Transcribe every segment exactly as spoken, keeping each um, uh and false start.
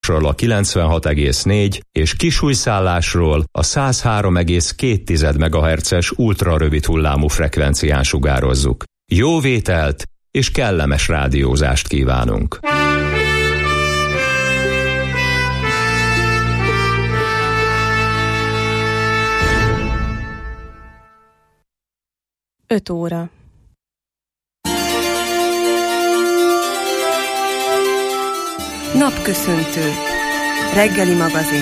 a kilencvenhat egész négy és Kisújszállásról a száz három egész két megahertzes ultrarövid hullámú frekvencián sugározzuk. Jó vételt és kellemes rádiózást kívánunk! öt óra. Napköszöntő. Reggeli magazin.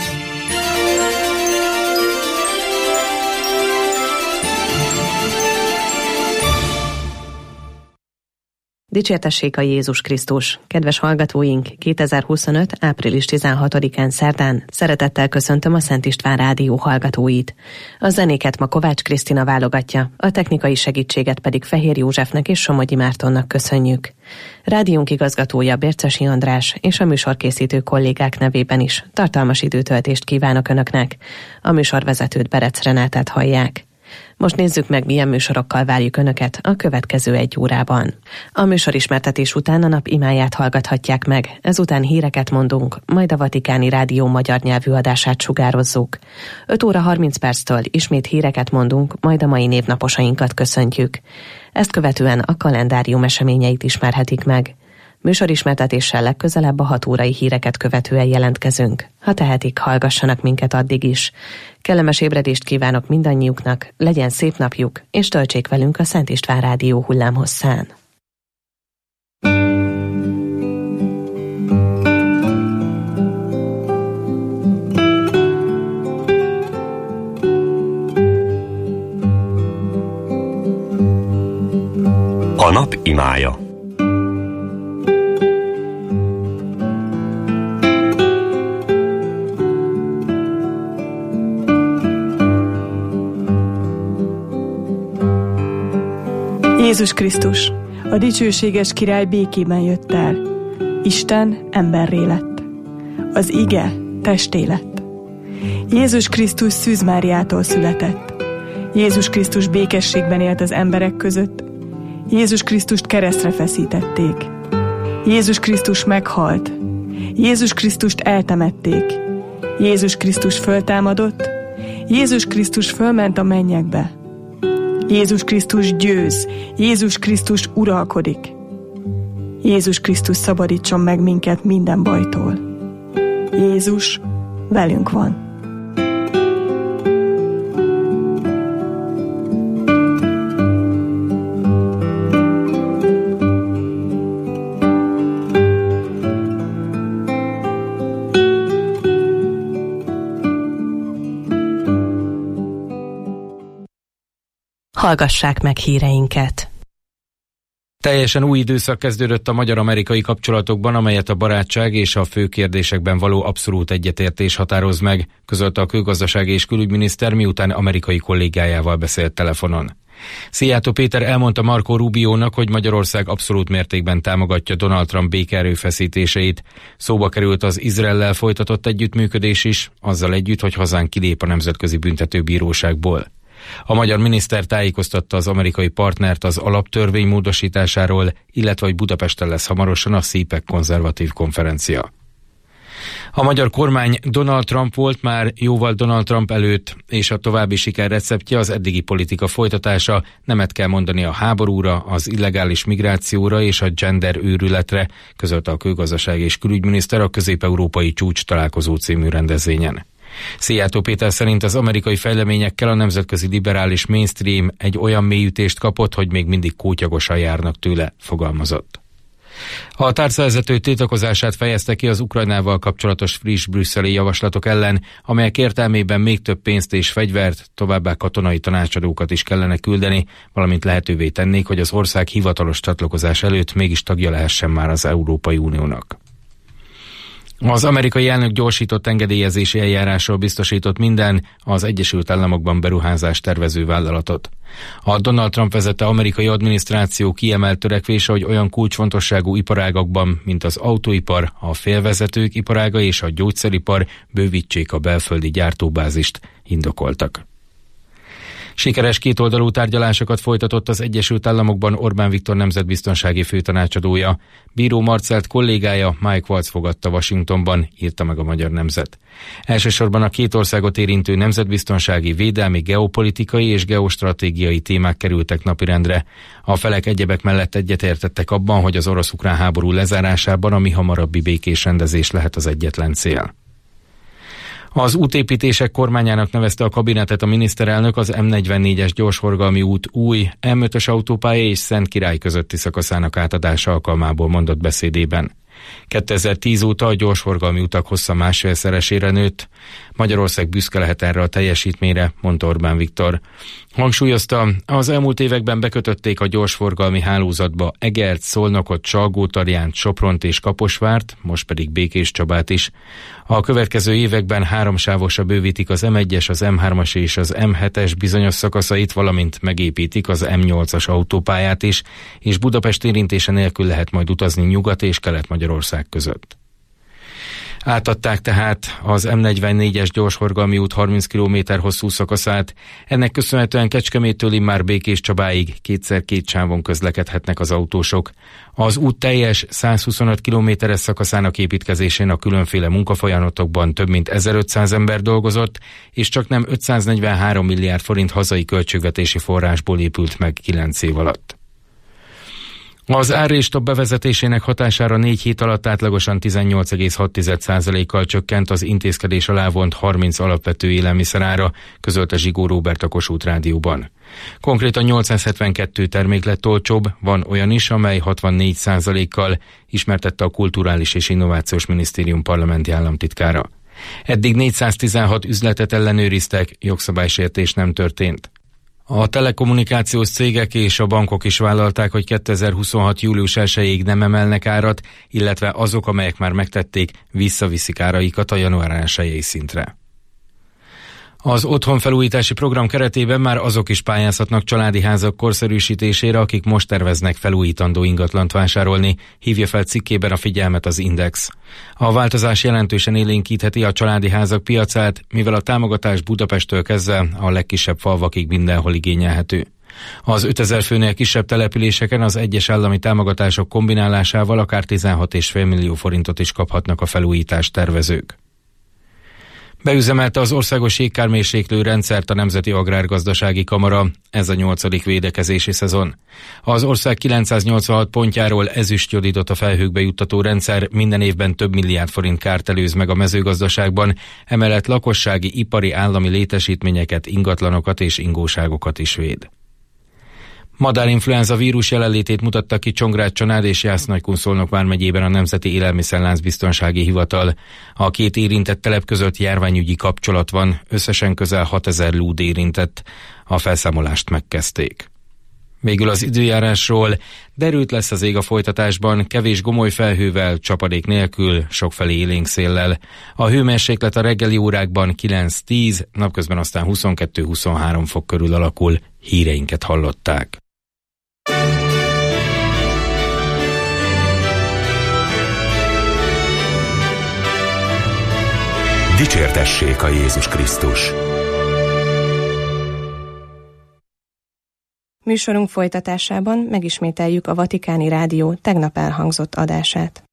Dicsértessék a Jézus Krisztus! Kedves hallgatóink, kétezer-huszonöt. április tizenhatodikán szerdán szeretettel köszöntöm a Szent István Rádió hallgatóit. A zenéket ma Kovács Krisztina válogatja, a technikai segítséget pedig Fehér Józsefnek és Somogyi Mártonnak köszönjük. Rádiónk igazgatója Bércesi András és a műsorkészítő kollégák nevében is tartalmas időtöltést kívánok Önöknek. A műsorvezetőt, Berec Renátát hallják. Most nézzük meg, milyen műsorokkal várjuk Önöket a következő egy órában. A műsorismertetés után a nap imáját hallgathatják meg, ezután híreket mondunk, majd a Vatikáni Rádió magyar nyelvű adását sugározzuk. öt óra harminc perctől ismét híreket mondunk, majd a mai névnaposainkat köszöntjük. Ezt követően a kalendárium eseményeit ismerhetik meg. Műsorismertetéssel legközelebb a hat órai híreket követően jelentkezünk. Ha tehetik, hallgassanak minket addig is. Kellemes ébredést kívánok mindannyiuknak, legyen szép napjuk, és töltsék velünk a Szent István Rádió hullámhosszán. A nap imája. Jézus Krisztus, a dicsőséges király békében jött el. Isten emberré lett. Az ige testé lett. Jézus Krisztus Szűz Máriától született. Jézus Krisztus békességben élt az emberek között. Jézus Krisztust keresztre feszítették. Jézus Krisztus meghalt. Jézus Krisztust eltemették. Jézus Krisztus föltámadott. Jézus Krisztus fölment a mennyekbe. Jézus Krisztus győz, Jézus Krisztus uralkodik. Jézus Krisztus szabadítson meg minket minden bajtól. Jézus velünk van. Hallgassák meg híreinket. Teljesen új időszak kezdődött a magyar-amerikai kapcsolatokban, amelyet a barátság és a fő kérdésekben való abszolút egyetértés határoz meg, közölte a külgazdasági és külügyminiszter, miután amerikai kollégájával beszélt telefonon. Szijjártó Péter elmondta Marco Rubiónak, hogy Magyarország abszolút mértékben támogatja Donald Trump békeerőfeszítéseit. Szóba került az Izraellel folytatott együttműködés is, azzal együtt, hogy hazánk kilép a Nemzetközi Büntetőbíróságból. A magyar miniszter tájékoztatta az amerikai partnert az alaptörvény módosításáról, illetve hogy Budapesten lesz hamarosan a szípek konzervatív konferencia. A magyar kormány Donald Trump volt már jóval Donald Trump előtt, és a további siker receptje az eddigi politika folytatása, nemet kell mondani a háborúra, az illegális migrációra és a gender őrületre, közölte a külgazdasági és külügyminiszter a Közép-Európai Csúcs Találkozó című rendezvényen. Szijjártó Péter szerint az amerikai fejleményekkel a nemzetközi liberális mainstream egy olyan mélyütést kapott, hogy még mindig kótyagosan járnak tőle, fogalmazott. A tárcavezető tiltakozását fejezte ki az Ukrajnával kapcsolatos friss brüsszeli javaslatok ellen, amelyek értelmében még több pénzt és fegyvert, továbbá katonai tanácsadókat is kellene küldeni, valamint lehetővé tennék, hogy az ország hivatalos csatlakozás előtt mégis tagja lehessen már az Európai Uniónak. Az amerikai elnök gyorsított engedélyezési eljárásról biztosított minden az Egyesült Államokban beruházást tervező vállalatot. A Donald Trump vezette amerikai adminisztráció kiemelt törekvése, hogy olyan kulcsfontosságú iparágakban, mint az autóipar, a félvezetők iparága és a gyógyszeripar bővítsék a belföldi gyártóbázist, indokoltak. Sikeres kétoldalú tárgyalásokat folytatott az Egyesült Államokban Orbán Viktor nemzetbiztonsági főtanácsadója. Bíró Marcelt kollégája Mike Waltz fogadta Washingtonban, írta meg a Magyar Nemzet. Elsősorban a két országot érintő nemzetbiztonsági, védelmi, geopolitikai és geostratégiai témák kerültek napirendre. A felek egyebek mellett egyetértettek abban, hogy az orosz-ukrán háború lezárásában a mihamarabbi békés rendezés lehet az egyetlen cél. Az útépítések kormányának nevezte a kabinetet a miniszterelnök az M negyvennégyes gyorsforgalmi út új M ötös autópálya és Szentkirály közötti szakaszának átadása alkalmából mondott beszédében. kétezer-tíz óta a gyorsforgalmi utak hossza másfélszeresére nőtt. Magyarország büszke lehet erre a teljesítményre, mondta Orbán Viktor. Hangsúlyozta, az elmúlt években bekötötték a gyorsforgalmi hálózatba Egert, Szolnokot, Salgótarjánt, Sopront és Kaposvárt, most pedig Békéscsabát is. A következő években háromsávosra bővítik az M egyes, az M hármas és az M hetes bizonyos szakaszait, valamint megépítik az M nyolcas autópályát is, és Budapest érintése nélkül lehet majd utazni Nyugat- és Kelet-Magyarország között. Átadták tehát az M negyvennégyes gyorsforgalmi út harminc kilométer hosszú szakaszát. Ennek köszönhetően Kecskeméttől immár Békéscsabáig kétszer két sávon közlekedhetnek az autósok. Az út teljes százhuszonöt kilométeres szakaszának építkezésén a különféle munkafolyamatokban több mint ezerötszáz ember dolgozott, és csak nem ötszáznegyvenhárom milliárd forint hazai költségvetési forrásból épült meg kilenc év alatt. Az árrésstop bevezetésének hatására négy hét alatt átlagosan tizennyolc egész hat százalékkal csökkent az intézkedés alá vont harminc alapvető élelmiszerára, közölte Zsigó Róbert a Kossuth Rádióban. Konkrétan nyolcszázhetvenkettő termék lett olcsóbb, van olyan is, amely hatvannégy százalékkal, ismertette a Kulturális és Innovációs Minisztérium parlamenti államtitkára. Eddig négyszáztizenhat üzletet ellenőriztek, jogszabálysértés nem történt. A telekommunikációs cégek és a bankok is vállalták, hogy kétezer-huszonhat július elsejéig nem emelnek árat, illetve azok, amelyek már megtették, visszaviszik áraikat a január elsejei szintre. Az otthonfelújítási program keretében már azok is pályázhatnak családi házak korszerűsítésére, akik most terveznek felújítandó ingatlant vásárolni, hívja fel cikkében a figyelmet az Index. A változás jelentősen élénkítheti a családi házak piacát, mivel a támogatás Budapesttől kezdve a legkisebb falvakig mindenhol igényelhető. Az ötezer főnél kisebb településeken az egyes állami támogatások kombinálásával akár tizenhat egész öt millió forintot is kaphatnak a felújítást tervezők. Beüzemelte az országos jégkármérséklő rendszert a Nemzeti Agrárgazdasági Kamara, ez a nyolcadik védekezési szezon. Az ország kilencszáznyolcvanhat pontjáról ezüstjodidot a felhőkbe juttató rendszer minden évben több milliárd forint kárt előz meg a mezőgazdaságban, emellett lakossági, ipari, állami létesítményeket, ingatlanokat és ingóságokat is véd. Madárinfluenza vírus jelenlétét mutatta ki Csongrád-Csanád és Jász-Nagykun-Szolnok vármegyében a Nemzeti Élelmiszerláncbiztonsági Hivatal. A két érintett telep között járványügyi kapcsolat van, összesen közel hatezer lúd érintett. A felszámolást megkezdték. Végül az időjárásról: derült lesz az ég a folytatásban, kevés gomoly felhővel, csapadék nélkül, sokfelé élénk széllel. A hőmérséklet a reggeli órákban kilenc-tíz, napközben aztán huszonkettő-huszonhárom fok körül alakul. Híreinket hallották. Dicsértessék a Jézus Krisztus! Műsorunk folytatásában megismételjük a Vatikáni Rádió tegnap elhangzott adását.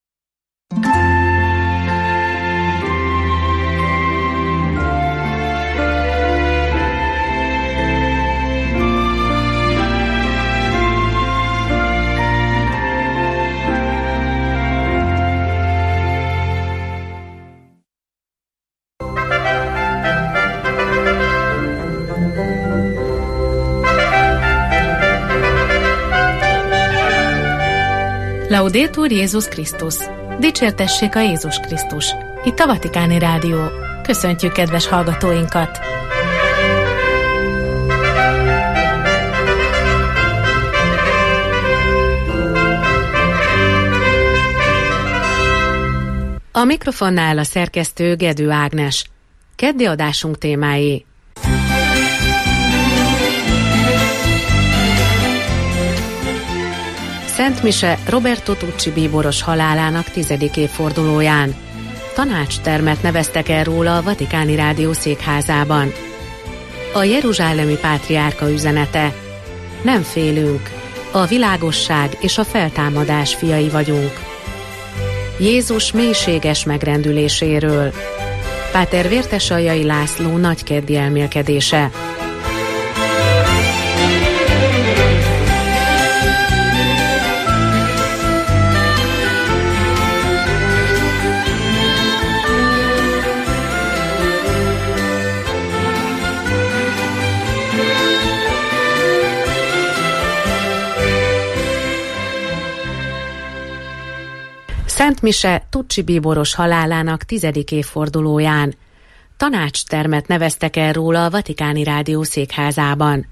Laudetur Jézus Krisztus! Dicsértessék a Jézus Krisztus! Itt a Vatikáni Rádió. Köszöntjük kedves hallgatóinkat! A mikrofonnál a szerkesztő Gedő Ágnes. Keddi adásunk témái: Szent Mise Roberto Tucci bíboros halálának tizedik évfordulóján. Tanácstermet neveztek el róla a Vatikáni Rádió székházában. A jeruzsálemi pátriárka üzenete. Nem félünk, a világosság és a feltámadás fiai vagyunk. Jézus mélységes megrendüléséről. Páter Vértesaljai László nagykeddi elmélkedése. Szent Mise Tucci bíboros halálának tizedik évfordulóján. Tanácstermet neveztek el róla a Vatikáni Rádió székházában.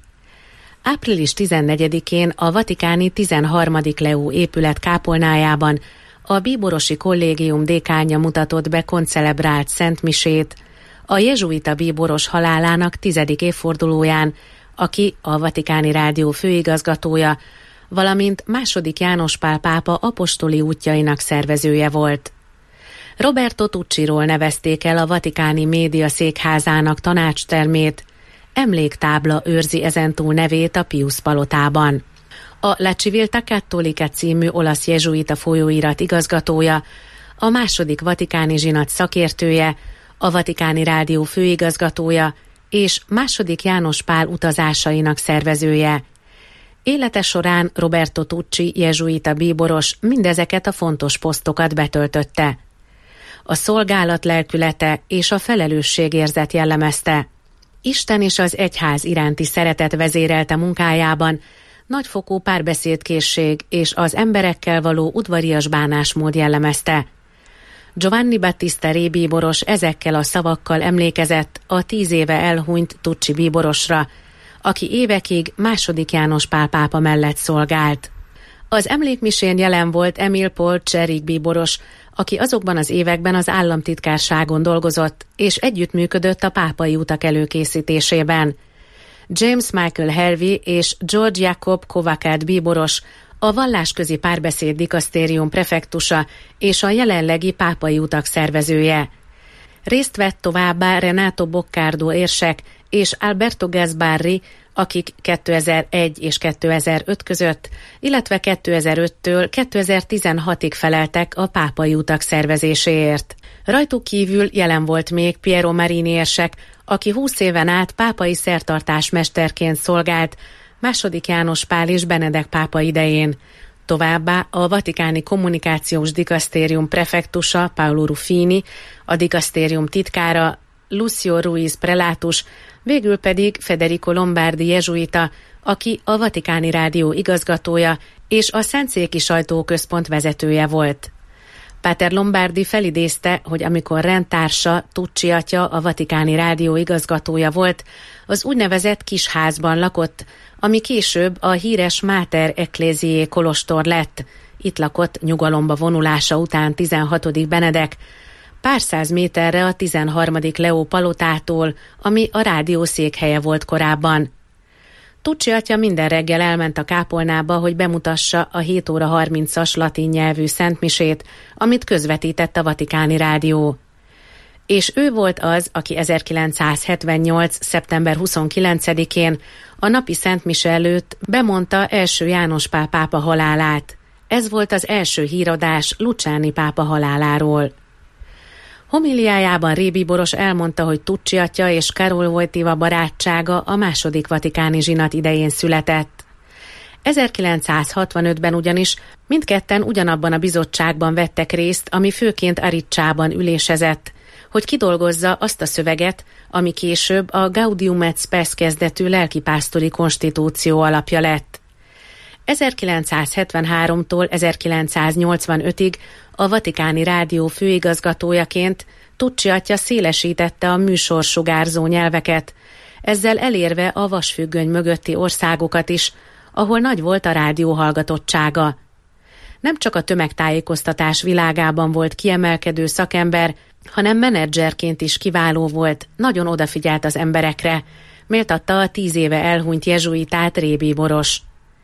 április tizennegyedikén a vatikáni tizenharmadik Leó épület kápolnájában a bíborosi kollégium dékánja mutatott be koncelebrált Szent Misét a jezsuita bíboros halálának tizedik évfordulóján, aki a Vatikáni Rádió főigazgatója, valamint második János Pál pápa apostoli útjainak szervezője volt. Roberto Tucciról nevezték el a vatikáni média székházának tanácstermét, emléktábla őrzi ezentúl nevét a Pius palotában. A La Civiltà Cattolica című olasz jezsuita folyóirat igazgatója, a második vatikáni zsinat szakértője, a Vatikáni Rádió főigazgatója és második János Pál utazásainak szervezője. Élete során Roberto Tucci jezsuita bíboros mindezeket a fontos posztokat betöltötte. A szolgálat lelkülete és a felelősségérzet jellemezte. Isten és az egyház iránti szeretet vezérelte munkájában, nagyfokú párbeszédkészség és az emberekkel való udvarias bánásmód jellemezte. Giovanni Battista Re bíboros ezekkel a szavakkal emlékezett a tíz éve elhunyt Tucci bíborosra, aki évekig második János Pál pápa mellett szolgált. Az emlékmisén jelen volt Emil Paul Cserik bíboros, aki azokban az években az államtitkárságon dolgozott, és együttműködött a pápai utak előkészítésében. James Michael Harvey és George Jacob Kovakát bíboros, a vallásközi párbeszéd dikasztérium prefektusa és a jelenlegi pápai utak szervezője. Részt vett továbbá Renato Boccardo érsek és Alberto Gasbarri, akik kétezer-egy és kétezer-öt között, illetve kétezer-öttől kétezer-tizenhatig feleltek a pápai utak szervezéséért. Rajtuk kívül jelen volt még Piero Marini érsek, aki húsz éven át pápai szertartás mesterként szolgált második János Pál és Benedek pápa idején. Továbbá a vatikáni kommunikációs dikasztérium prefektusa Paolo Ruffini, a dikasztérium titkára Lucio Ruiz prelátus, végül pedig Federico Lombardi jezsuita, aki a Vatikáni Rádió igazgatója és a Szentszéki Sajtóközpont vezetője volt. Páter Lombardi felidézte, hogy amikor rendtársa, Tucci atya a Vatikáni Rádió igazgatója volt, az úgynevezett kisházban lakott, ami később a híres Mater Ecclesiae kolostor lett. Itt lakott nyugalomba vonulása után tizenhatodik Benedek, pár száz méterre a tizenharmadik Leó palotától, ami a rádió székhelye volt korábban. Tucci atya minden reggel elment a kápolnába, hogy bemutassa a hét óra harmincas latin nyelvű szentmisét, amit közvetített a Vatikáni Rádió. És ő volt az, aki ezerkilencszázhetvennyolc. szeptember huszonkilencedikén a napi szentmise előtt bemondta első János Pál pápa halálát. Ez volt az első híradás Luciani pápa haláláról. Homiliájában Re bíboros elmondta, hogy Tucci atya és Karol Wojtyła barátsága a második vatikáni zsinat idején született. ezerkilencszázhatvanötben ugyanis mindketten ugyanabban a bizottságban vettek részt, ami főként Aricsában ülésezett, hogy kidolgozza azt a szöveget, ami később a Gaudium et Spes kezdetű lelkipásztori konstitúció alapja lett. ezerkilencszázhetvenháromtól ezerkilencszáznyolcvanötig a Vatikáni Rádió főigazgatójaként Tucci atya szélesítette a műsorsugárzó nyelveket, ezzel elérve a vasfüggöny mögötti országokat is, ahol nagy volt a rádió hallgatottsága. Nem csak a tömegtájékoztatás világában volt kiemelkedő szakember, hanem menedzserként is kiváló volt, nagyon odafigyelt az emberekre, méltatta a tíz éve elhunyt jezsuitát Re bíboros.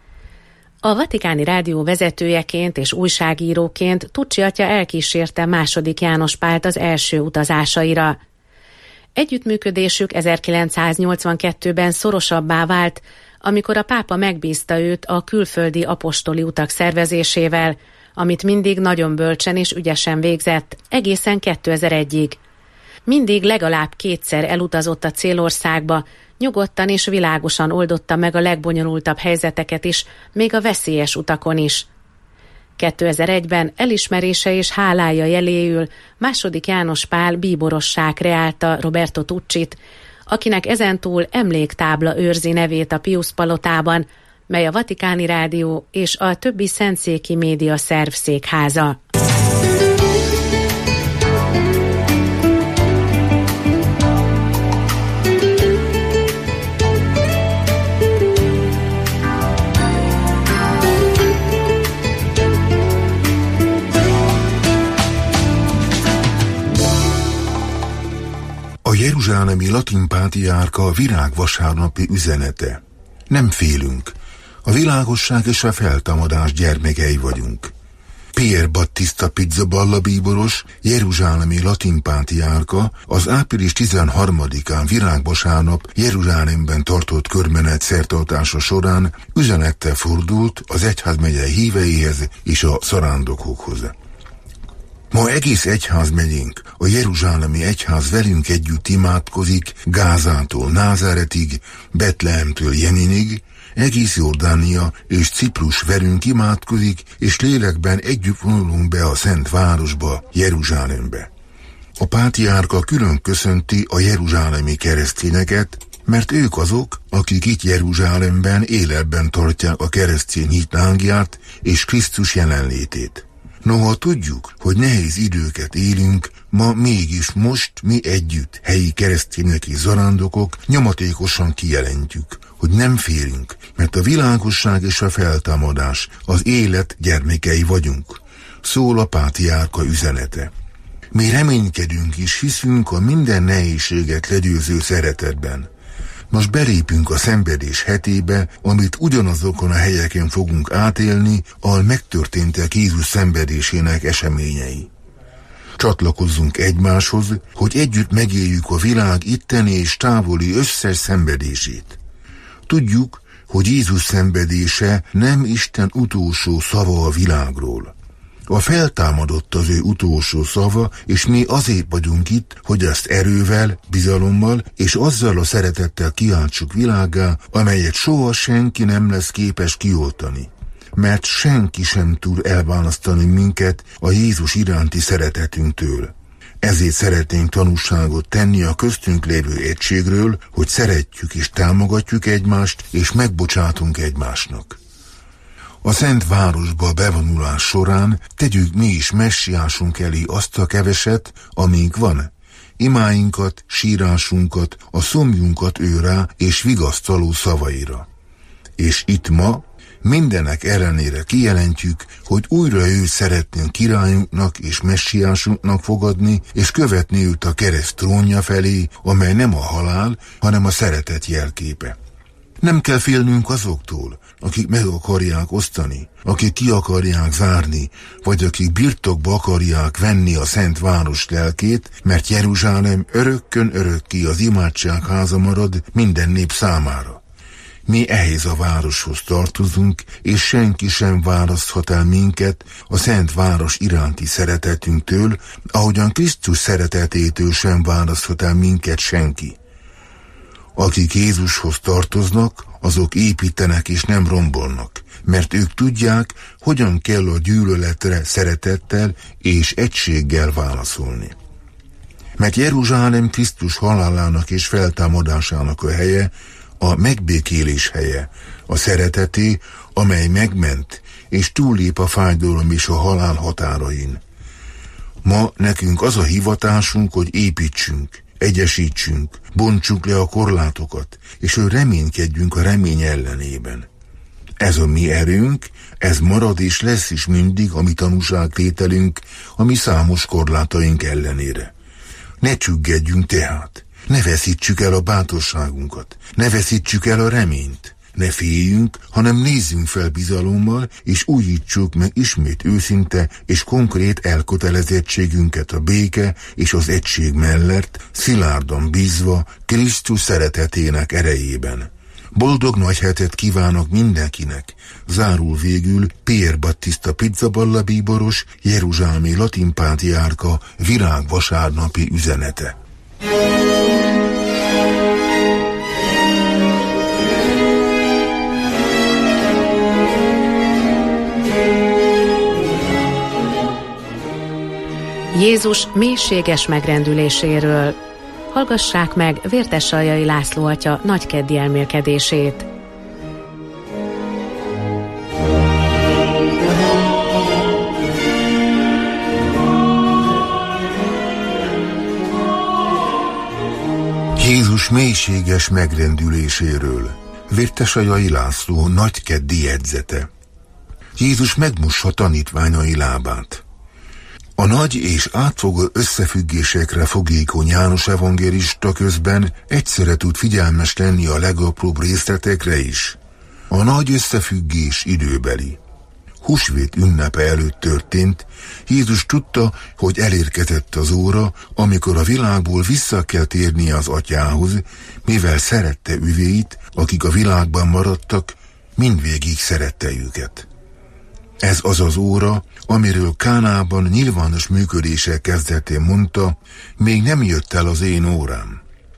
A Vatikáni Rádió vezetőjeként és újságíróként Tucci atya elkísérte második János Pált az első utazásaira. Együttműködésük ezerkilencszáznyolcvankettőben szorosabbá vált, amikor a pápa megbízta őt a külföldi apostoli utak szervezésével, amit mindig nagyon bölcsen és ügyesen végzett, egészen kétezer-egyig. Mindig legalább kétszer elutazott a célországba, nyugodtan és világosan oldotta meg a legbonyolultabb helyzeteket is, még a veszélyes utakon is. kétezer-egyben elismerése és hálája jeléül második János Pál bíborossá kreálta Roberto Tucci-t, akinek ezentúl emléktábla őrzi nevét a Piusz palotában, mely a Vatikáni Rádió és a többi szentszéki média szerv székháza. A jeruzsálemi latin pátriárka virágvasárnapi üzenete. Nem félünk. A világosság és a feltámadás gyermekei vagyunk. Pier Battista Pizzaballa bíboros, jeruzsálemi latin pátriárka az április tizenharmadikán virágvasárnap Jeruzsálemben tartott körmenet szertartása során üzenettel fordult az egyházmegye híveihez és a zarándokokhoz. Ma egész egyházmegyénk, a jeruzsálemi egyház velünk együtt imádkozik Gázától Názáretig, Betlehemtől Jeninig, egész Jordánia és Ciprus velünk imádkozik, és lélekben együtt vonulunk be a Szent Városba, Jeruzsálembe. A pátriárka külön köszönti a jeruzsálemi keresztényeket, mert ők azok, akik itt Jeruzsálemben életben tartják a keresztény hit lángját és Krisztus jelenlétét. Noha tudjuk, hogy nehéz időket élünk, ma mégis most mi együtt, helyi keresztények és zarándokok nyomatékosan kijelentjük, hogy nem félünk, mert a világosság és a feltámadás, az élet gyermekei vagyunk. Szól a pátriárka üzenete. Mi reménykedünk és hiszünk a minden nehézséget legyőző szeretetben. Most belépünk a szenvedés hetébe, amit ugyanazokon a helyeken fogunk átélni, ahol megtörténtek Jézus szenvedésének eseményei. Csatlakozzunk egymáshoz, hogy együtt megéljük a világ itteni és távoli összes szenvedését. Tudjuk, hogy Jézus szenvedése nem Isten utolsó szava a világról. A feltámadott az ő utolsó szava, és mi azért vagyunk itt, hogy ezt erővel, bizalommal és azzal a szeretettel kiáltsuk világgá, amelyet soha senki nem lesz képes kioltani. Mert senki sem tud elválasztani minket a Jézus iránti szeretetünktől. Ezért szeretnénk tanúságot tenni a köztünk lévő egységről, hogy szeretjük és támogatjuk egymást, és megbocsátunk egymásnak. A Szent Városba bevonulás során tegyük mi is messiásunk elé azt a keveset, amink van. Imáinkat, sírásunkat, a szomjunkat ő rá és vigasztaló szavaira. És itt ma mindenek ellenére kijelentjük, hogy újra őt szeretnénk királyunknak és messiásunknak fogadni, és követni őt a kereszt trónja felé, amely nem a halál, hanem a szeretet jelképe. Nem kell félnünk azoktól, akik meg akarják osztani, akik ki akarják zárni, vagy akik birtokba akarják venni a Szent Város lelkét, mert Jeruzsálem örökkön örökké az imádság háza marad minden nép számára. Mi ehhez a városhoz tartozunk, és senki sem választhat el minket a Szent Város iránti szeretetünktől, ahogyan Krisztus szeretetétől sem választhat el minket senki. Akik Jézushoz tartoznak, azok építenek és nem rombolnak, mert ők tudják, hogyan kell a gyűlöletre szeretettel és egységgel válaszolni. Mert Jeruzsálem Krisztus halálának és feltámadásának a helye, a megbékélés helye, a szereteté, amely megment és túllép a fájdalom és a halál határain. Ma nekünk az a hivatásunk, hogy építsünk, egyesítsünk, bontsuk le a korlátokat, és hogy reménykedjünk a remény ellenében. Ez a mi erőnk, ez marad és lesz is mindig a mi tanúságtételünk, a mi számos korlátaink ellenére. Ne csüggedjünk tehát, ne veszítsük el a bátorságunkat, ne veszítsük el a reményt, Ne féljünk, hanem nézzünk fel bizalommal, és újítsuk meg ismét őszinte és konkrét elkötelezettségünket a béke és az egység mellett, szilárdan bízva Krisztus szeretetének erejében. Boldog nagy hetet kívánok mindenkinek! Zárul végül Pier Battista Pizzaballa bíboros, jeruzsálemi latin pátriárka virágvasárnapi üzenete. Jézus mélységes megrendüléséről. Hallgassák meg Vértesaljai László atya nagykeddi elmélkedését. Jézus mélységes megrendüléséről. Vértesaljai László nagykeddi jegyzete. Jézus megmossa tanítványai lábát. A nagy és átfogó összefüggésekre fogékony János evangélista közben egyszerre tud figyelmes lenni a legapróbb részletekre is. A nagy összefüggés időbeli. Húsvét ünnepe előtt történt, Jézus tudta, hogy elérkezett az óra, amikor a világból vissza kell térnie az atyához, mivel szerette üvéit, akik a világban maradtak, mindvégig szerette őket. Ez az az óra, amiről Kánában nyilvános működése kezdetén mondta, még nem jött el az én órám.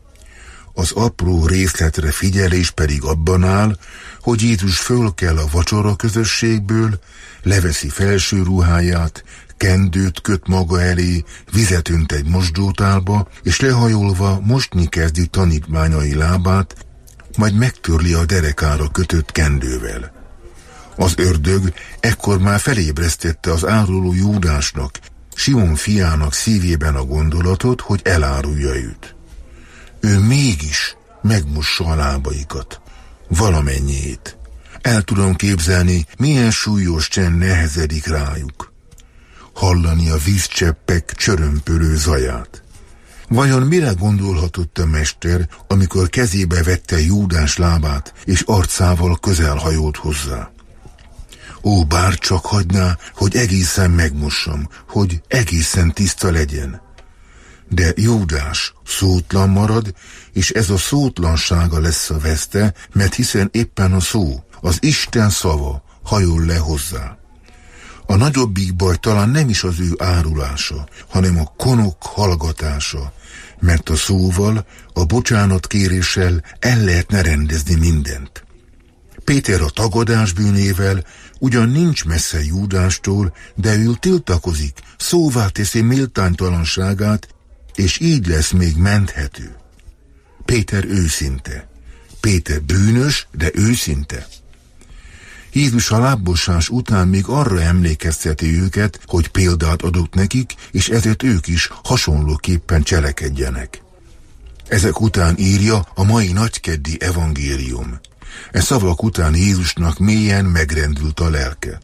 Az apró részletre figyelés pedig abban áll, hogy Jézus fölkel a vacsora közösségből, leveszi felső ruháját, kendőt köt maga elé, vizet önt egy mosdótálba, és lehajolva mosni kezdi tanítványai lábát, majd megtörli a derekára kötött kendővel. Az ördög ekkor már felébresztette az áruló Júdásnak, Simon fiának szívében a gondolatot, hogy elárulja őt. Ő mégis megmossa a lábaikat, valamennyiét. El tudom képzelni, milyen súlyos csend nehezedik rájuk. Hallani a vízcseppek csörömpölő zaját. Vajon mire gondolhatott a mester, amikor kezébe vette Júdás lábát, és arcával közel hajolt hozzá? Ó, bárcsak hagyná, hogy egészen megmossam, hogy egészen tiszta legyen. De Júdás szótlan marad, és ez a szótlansága lesz a veszte, mert hiszen éppen a szó, az Isten szava hajol le hozzá. A nagyobbik baj talán nem is az ő árulása, hanem a konok hallgatása, mert a szóval, a bocsánatkéréssel el lehetne rendezni mindent. Péter a tagadás bűnével ugyan nincs messze Júdástól, de ő tiltakozik, szóvá teszi méltánytalanságát, és így lesz még menthető. Péter őszinte. Péter bűnös, de őszinte. Jézus a lábbosás után még arra emlékezteti őket, hogy példát adott nekik, és ezért ők is hasonlóképpen cselekedjenek. Ezek után írja a mai nagykeddi evangélium. E szavak után Jézusnak mélyen megrendült a lelke.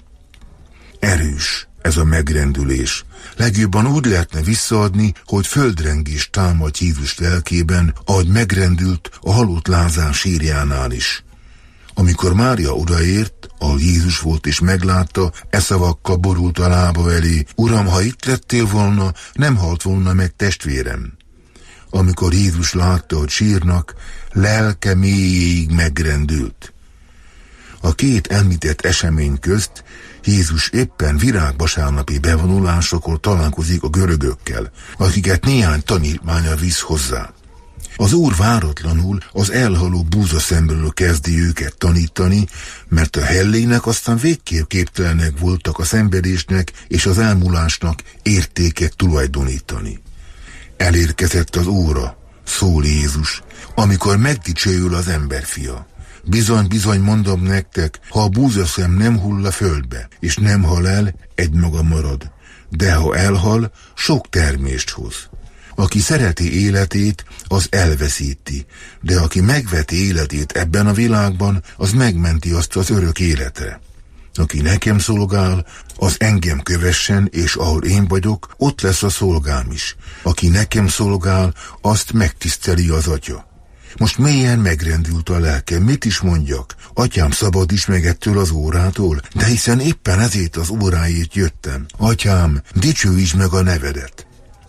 Erős ez a megrendülés. Legjobban úgy lehetne visszaadni, hogy földrengés támad Jézus lelkében, ahogy megrendült a halott Lázár sírjánál is. Amikor Mária odaért, ahol Jézus volt és meglátta, e szavakkal borult a lába elé: Uram, ha itt lettél volna, nem halt volna meg testvérem. Amikor Jézus látta, hogy sírnak, lelke mélyéig megrendült. A két említett esemény közt Jézus éppen virágvasárnapi bevonulásakor találkozik a görögökkel, akiket néhány tanítmánya visz hozzá. Az Úr váratlanul az elhaló búzaszembről kezdi őket tanítani, mert a hellének aztán végképp képtelenek voltak a szenvedésnek és az elmúlásnak értéket tulajdonítani. Elérkezett az óra, szól Jézus, amikor megdicsőül az emberfia. Bizony, bizony mondom nektek, ha a búzaszem nem hull a földbe, és nem hal el, egymaga marad, de ha elhal, sok termést hoz. Aki szereti életét, az elveszíti, de aki megveti életét ebben a világban, az megmenti azt az örök életre. Aki nekem szolgál, az engem kövessen, és ahol én vagyok, ott lesz a szolgám is. Aki nekem szolgál, azt megtiszteli az Atya. Most mélyen megrendült a lelkem, mit is mondjak? Atyám, szabadíts meg ettől az órától, de hiszen éppen ezért az óráért jöttem. Atyám, dicsőítsd meg a nevedet.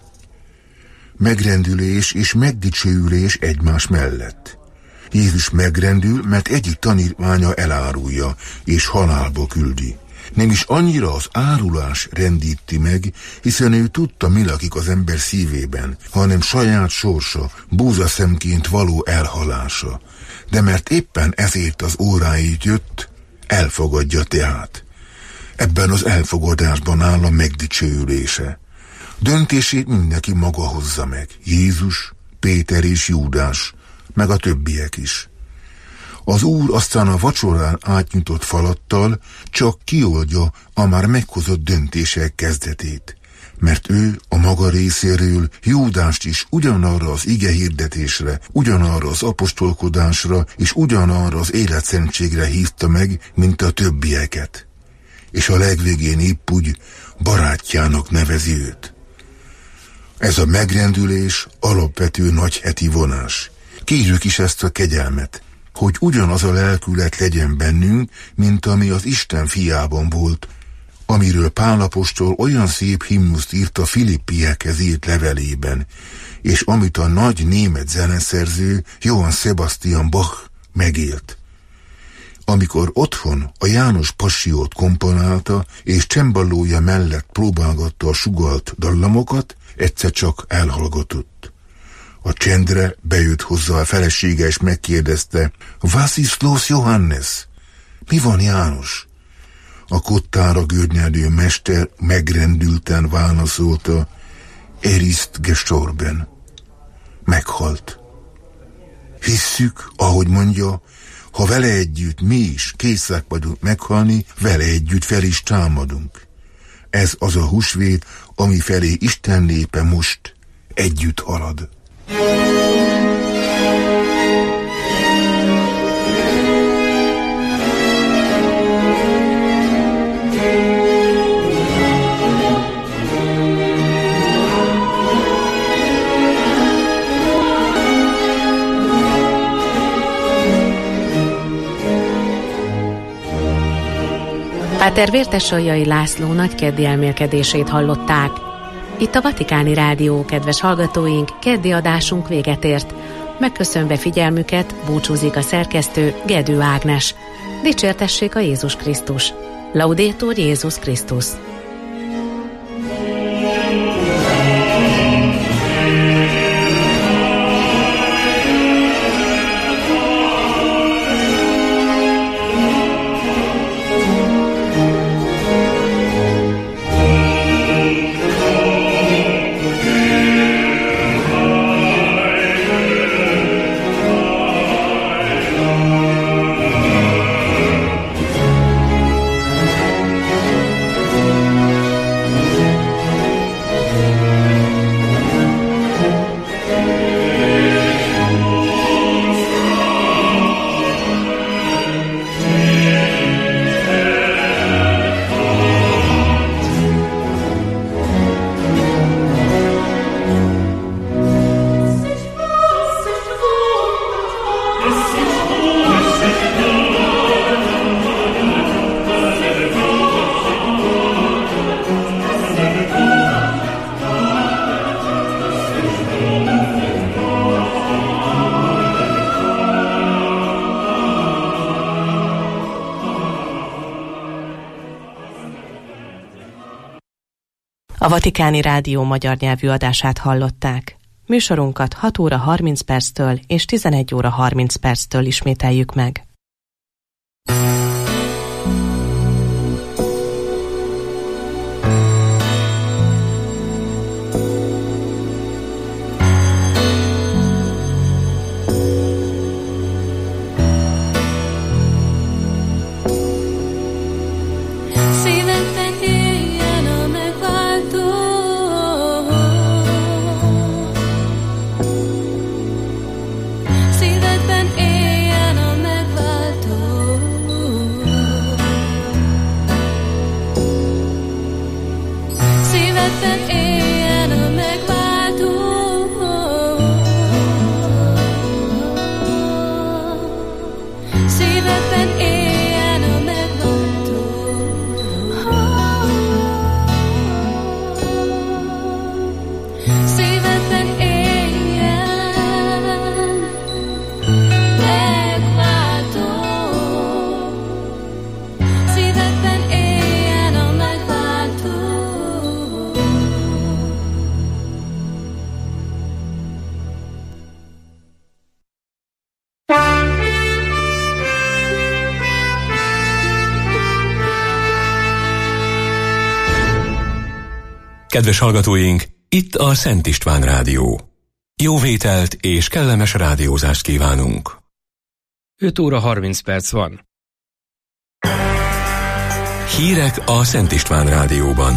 Megrendülés és megdicsőülés egymás mellett. Jézus megrendül, mert egyik tanítványa elárulja, és halálba küldi. Nem is annyira az árulás rendíti meg, hiszen ő tudta, mi lakik az ember szívében, hanem saját sorsa, búzaszemként való elhalása. De mert éppen ezért az óráit jött, elfogadja tehát. Ebben az elfogadásban áll a megdicsőülése. Döntését mindenki maga hozza meg. Jézus, Péter és Júdás, meg a többiek is. Az Úr aztán a vacsorán átnyújtott falattal csak kioldja a már meghozott döntések kezdetét, mert ő a maga részéről Júdást is ugyanarra az ige hirdetésre, ugyanarra az apostolkodásra és ugyanarra az életszentségre hívta meg, mint a többieket. És a legvégén épp úgy barátjának nevezi őt. Ez a megrendülés alapvető nagyheti vonás. Kérjük is ezt a kegyelmet, hogy ugyanaz a lelkület legyen bennünk, mint ami az Isten fiában volt, amiről Pál apostol olyan szép himnuszt írt a Filippiekhez írt levelében, és amit a nagy német zeneszerző Johann Sebastian Bach megélt. Amikor otthon a János Passiót komponálta, és csembalója mellett próbálgatta a sugalt dallamokat, egyszer csak elhallgatott. A csendre bejött hozzá a felesége, és megkérdezte, Was ist los, Johannes? Mi van, János? A kottára görnyedő mester megrendülten válaszolta, Er ist gestorben. Meghalt. Hisszük, ahogy mondja, ha vele együtt mi is készek vagyunk meghalni, vele együtt fel is támadunk. Ez az a húsvét, ami felé Isten népe most együtt halad. Páter Vértesaljai László nagykeddi elmélkedését hallották. Itt a Vatikáni Rádió, kedves hallgatóink, keddi adásunk véget ért. Megköszönve figyelmüket búcsúzik a szerkesztő, Gedő Ágnes. Dicsértessék a Jézus Krisztus. Laudetur Jézus Krisztus. A Vatikáni Rádió magyar nyelvű adását hallották. Műsorunkat hat óra harminc perctől és tizenegy óra harminc perctől ismételjük meg. Szívedben éljen a megváltó. Kedves hallgatóink, itt a Szent István Rádió. Jó vételt és kellemes rádiózást kívánunk. öt óra harminc perc van. Hírek a Szent István Rádióban.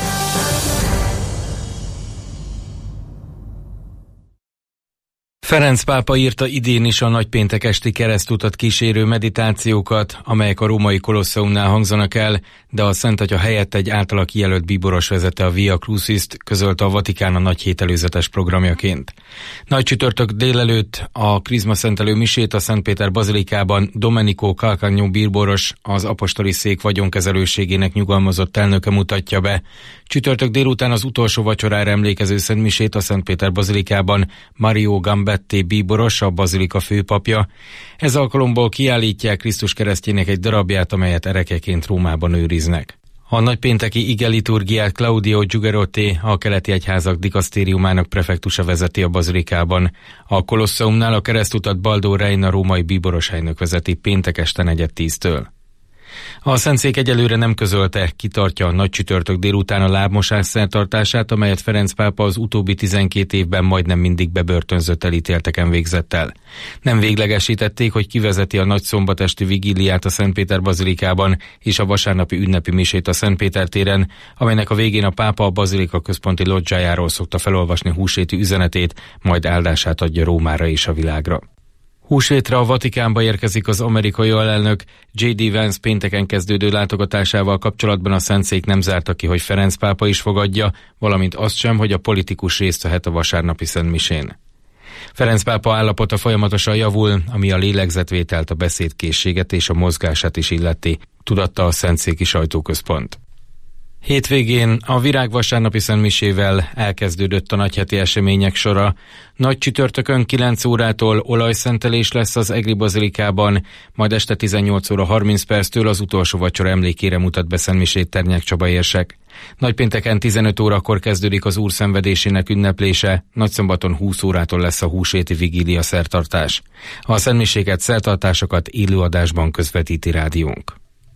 Ferenc pápa írta idén is a nagypéntek esti keresztutat kísérő meditációkat, amelyek a római Kolosseumnál hangzanak el, de a Szent Atya helyett egy általa kijelölt bíboros vezette a Via Crucis-t, közölte a Vatikán a nagy hét előzetes programjaként. Nagy csütörtök délelőtt a krizma szentelő misét a Szentpéter bazilikában Domenico Calcagno bíboros, az apostoli szék vagyonkezelőségének nyugalmazott elnöke mutatja be. Csütörtök délután az utolsó vacsorára emlékező szentmisét a Szentpéter bazilikában Mario Gambetti bíboros, a bazilika főpapja. Ez alkalomból kiállítják Krisztus keresztjének egy darabját, amelyet erekeként Rómában őriznek. A nagypénteki igeliturgiát Claudio Giugerotti, a keleti egyházak dikasztériumának prefektusa vezeti a bazilikában. A Kolosseumnál a keresztutat Baldo Reina római bíboros helynök vezeti péntek este negyed tíztől. A Szentszék egyelőre nem közölte, kitartja a nagy csütörtök délután a lábmosás szertartását, amelyet Ferenc pápa az utóbbi tizenkét évben majdnem mindig bebörtönzött elítélteken végzett el. Nem véglegesítették, hogy kivezeti a nagy szombatesti vigíliát a Szentpéter bazilikában és a vasárnapi ünnepi misét a Szentpéter téren, amelynek a végén a pápa a bazilika központi lodzsájáról szokta felolvasni húsvéti üzenetét, majd áldását adja Rómára és a világra. Húsvétre a Vatikánba érkezik az amerikai alelnök. jé dé Vance pénteken kezdődő látogatásával kapcsolatban a Szentszék nem zárta ki, hogy Ferenc pápa is fogadja, valamint azt sem, hogy a politikus részt vehet a vasárnapi szentmisén. Ferenc pápa állapota folyamatosan javul, ami a lélegzetvételt, a beszédkészséget és a mozgását is illeti, tudatta a Szentszéki sajtóközpont. Hétvégén a virágvasárnapi szentmisével elkezdődött a nagyheti események sora. Nagy csütörtökön kilenc órától olajszentelés lesz az Egri bazilikában, majd este tizennyolc óra harminc perctől az utolsó vacsora emlékére mutat be szentmisét Ternyák Csaba érsek. Nagypénteken tizenöt órakor kezdődik az Úr szenvedésének ünneplése, nagyszombaton húsz órától lesz a húsvéti vigília szertartás. A szentmiséket, szertartásokat élőadásban közvetíti rádiónk.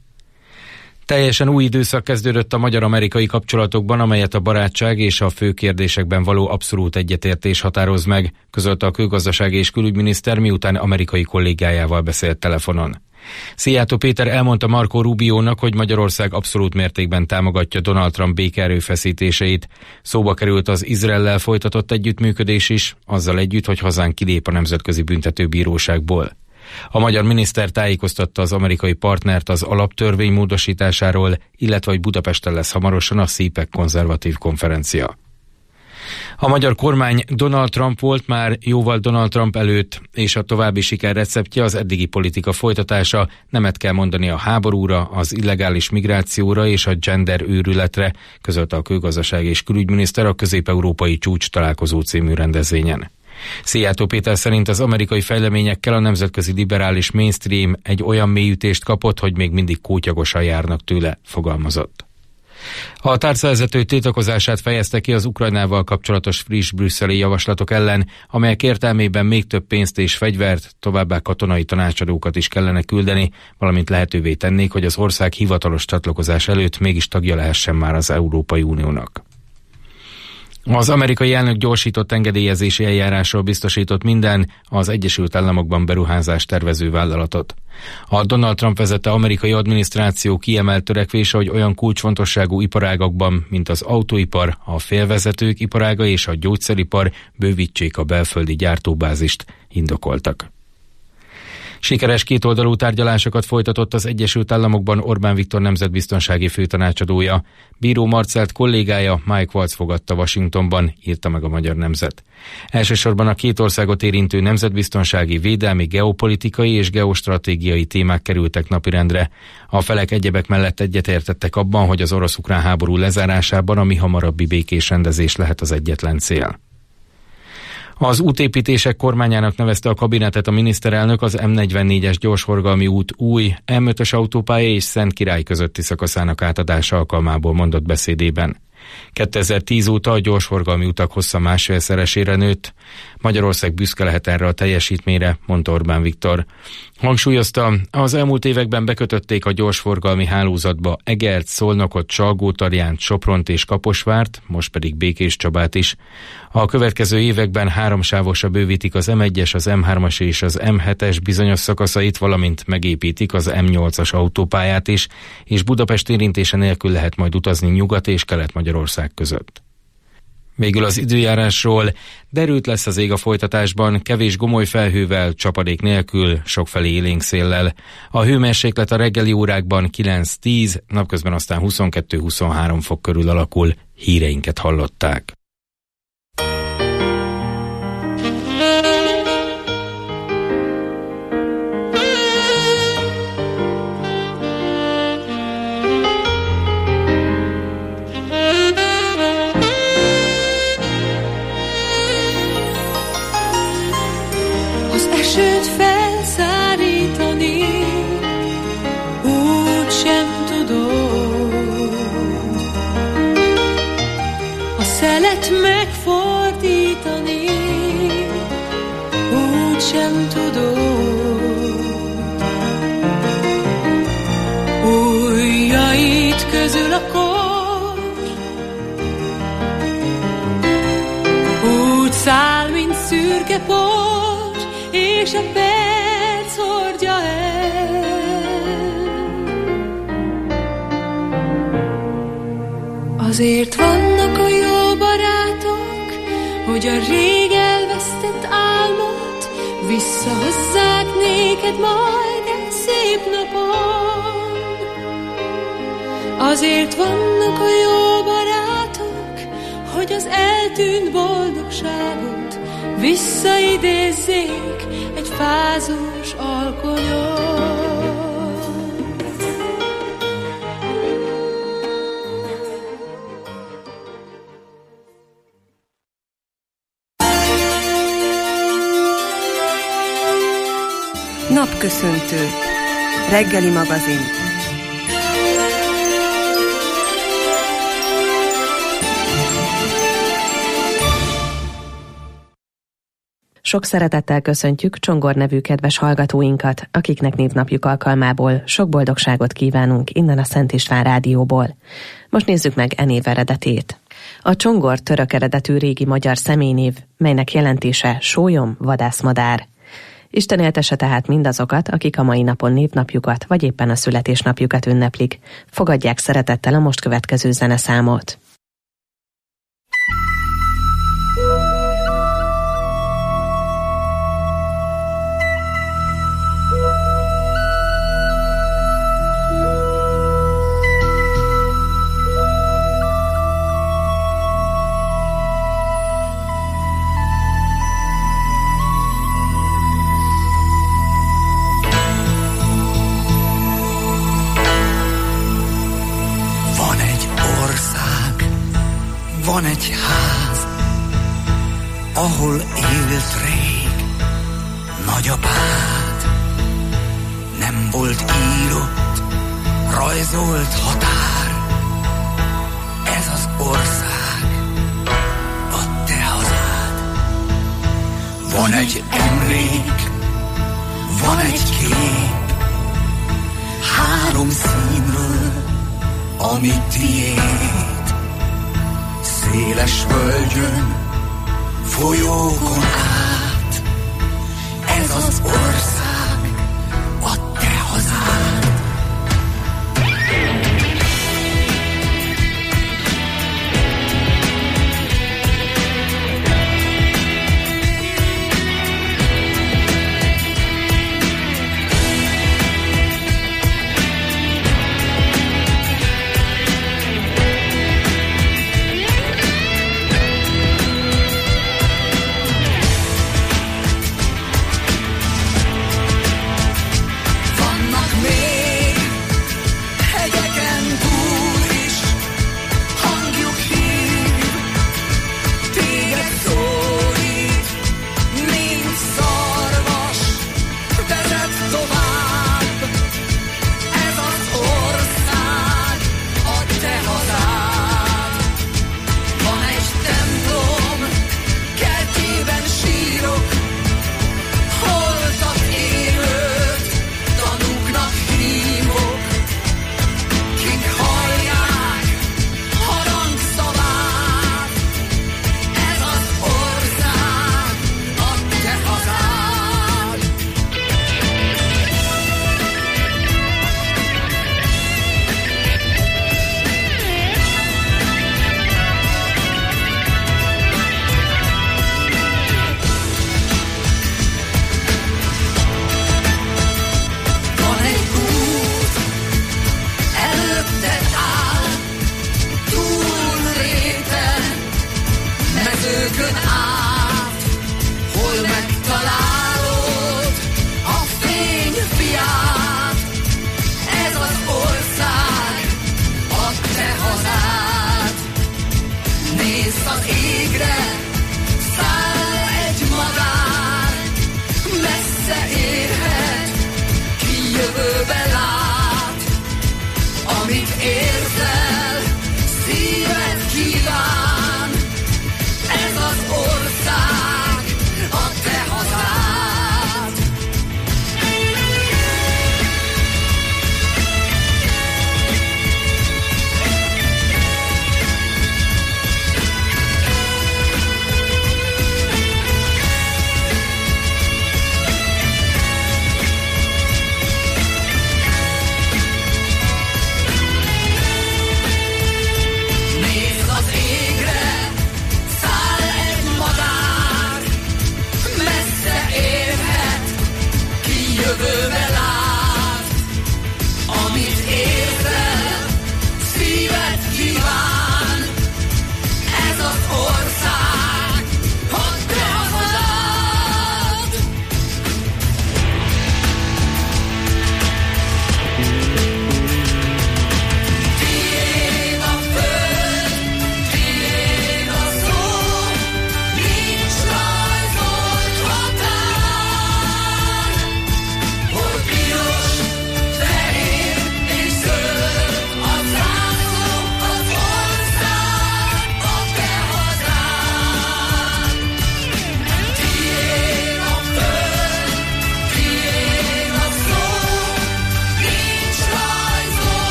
Teljesen új időszak kezdődött a magyar-amerikai kapcsolatokban, amelyet a barátság és a fő kérdésekben való abszolút egyetértés határoz meg, közölte a külgazdasági és külügyminiszter, miután amerikai kollégájával beszélt telefonon. Szijjártó Péter elmondta Marco Rubiónak, hogy Magyarország abszolút mértékben támogatja Donald Trump békeerőfeszítéseit. Szóba került az Izraellel folytatott együttműködés is, azzal együtt, hogy hazánk kilép a Nemzetközi Büntetőbíróságból. A magyar miniszter tájékoztatta az amerikai partnert az alaptörvény módosításáról, illetve hogy Budapesten lesz hamarosan a szípek konzervatív konferencia. A magyar kormány Donald Trump volt már jóval Donald Trump előtt, és a további siker receptje az eddigi politika folytatása, nemet kell mondani a háborúra, az illegális migrációra és a gender őrületre, közölte a külgazdasági és külügyminiszter a Közép-Európai Csúcs Találkozó című rendezvényen. Szijjártó Péter szerint az amerikai fejleményekkel a nemzetközi liberális mainstream egy olyan mélyütést kapott, hogy még mindig kótyagosan járnak tőle, fogalmazott. A tárcavezető tiltakozását fejezte ki az Ukrajnával kapcsolatos friss brüsszeli javaslatok ellen, amelyek értelmében még több pénzt és fegyvert, továbbá katonai tanácsadókat is kellene küldeni, valamint lehetővé tennék, hogy az ország hivatalos csatlakozás előtt mégis tagja lehessen már az Európai Uniónak. Az amerikai elnök gyorsított engedélyezési eljárásról biztosított minden az Egyesült Államokban beruházást tervező vállalatot. A Donald Trump vezette amerikai adminisztráció kiemelt törekvése, hogy olyan kulcsfontosságú iparágakban, mint az autóipar, a félvezetők iparága és a gyógyszeripar bővítsék a belföldi gyártóbázist, indokoltak. Sikeres kétoldalú tárgyalásokat folytatott az Egyesült Államokban Orbán Viktor nemzetbiztonsági főtanácsadója. Bíró Marcelt kollégája Mike Waltz fogadta Washingtonban, írta meg a Magyar Nemzet. Elsősorban a két országot érintő nemzetbiztonsági, védelmi, geopolitikai és geostratégiai témák kerültek napirendre. A felek egyebek mellett egyetértettek abban, hogy az orosz-ukrán háború lezárásában a mihamarabbi békés rendezés lehet az egyetlen cél. Az útépítések kormányának nevezte a kabinetet a miniszterelnök az M negyvennégyes gyorsforgalmi út új M ötös autópálya és Szent Király közötti szakaszának átadása alkalmából mondott beszédében. kétezer-tíz óta a gyorsforgalmi utak hossza másfélszeresére nőtt. Magyarország büszke lehet erre a teljesítményre, mondta Orbán Viktor. Hangsúlyozta, az elmúlt években bekötötték a gyorsforgalmi hálózatba Egert, Szolnokot, Salgótarjánt, Sopront és Kaposvárt, most pedig Békéscsabát is. A következő években háromsávosra bővítik az em egyes, az em hármas és az em hetes bizonyos szakaszait, valamint megépítik az em nyolcas autópályát is, és Budapest érintése nélkül lehet majd utazni Nyugat- és Kelet-Magyarország között. Végül az időjárásról: derült lesz az ég a folytatásban, kevés gomoly felhővel, csapadék nélkül, sokfelé élénk széllel. A hőmérséklet a reggeli órákban kilenc-tíz, napközben aztán huszonkettő-huszonhárom fok körül alakul. Híreinket hallották. Esőt felszárítani úgy sem tudod, a szelet megfordítani úgy sem tudod, ujjaid közül a kor úgy száll, mint szürke por, és a perc hordja el. Azért vannak a jó barátok, hogy a rég elvesztett álmot visszahozzák néked majd egy szép napon. Azért vannak a jó barátok, hogy az eltűnt boldogságot visszaidézzék egy fázós alkonyon. Napköszöntő. Reggeli magazin. Sok szeretettel köszöntjük Csongor nevű kedves hallgatóinkat, akiknek névnapjuk alkalmából sok boldogságot kívánunk innen a Szent István Rádióból. Most nézzük meg e név eredetét. A Csongor török eredetű régi magyar személynév, melynek jelentése sólyom, vadászmadár. Isten éltesse tehát mindazokat, akik a mai napon névnapjukat vagy éppen a születésnapjukat ünneplik. Fogadják szeretettel a most következő zeneszámot. Van egy ház, ahol élt rég nagyapád. Nem volt írott, rajzolt határ. Ez az ország, a te hazád. Van egy emlék, van egy kép, három színről, ami tiéd. Széles völgyön, folyókon át, ez az ország, a te hazád.